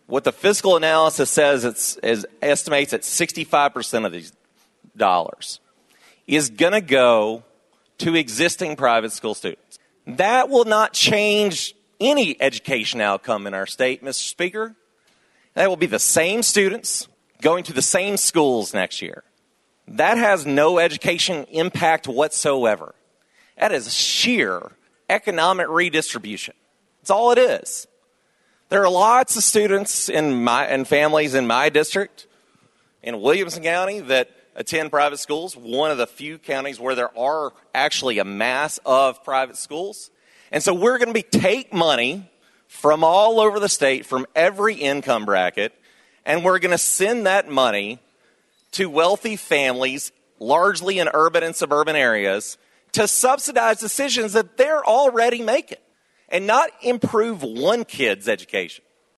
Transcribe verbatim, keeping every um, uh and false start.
What the fiscal analysis says it's, is estimates at sixty-five percent of these dollars is going to go to existing private school students. That will not change any education outcome in our state, Mister Speaker. That will be the same students going to the same schools next year. That has no education impact whatsoever. That is sheer economic redistribution. That's all it is. There are lots of students in my and families in my district in Williamson County that attend private schools, one of the few counties where there are actually a mass of private schools. And so we're going to be take money from all over the state, from every income bracket, and we're going to send that money to wealthy families, largely in urban and suburban areas, to subsidize decisions that they're already making and not improve one kid's education,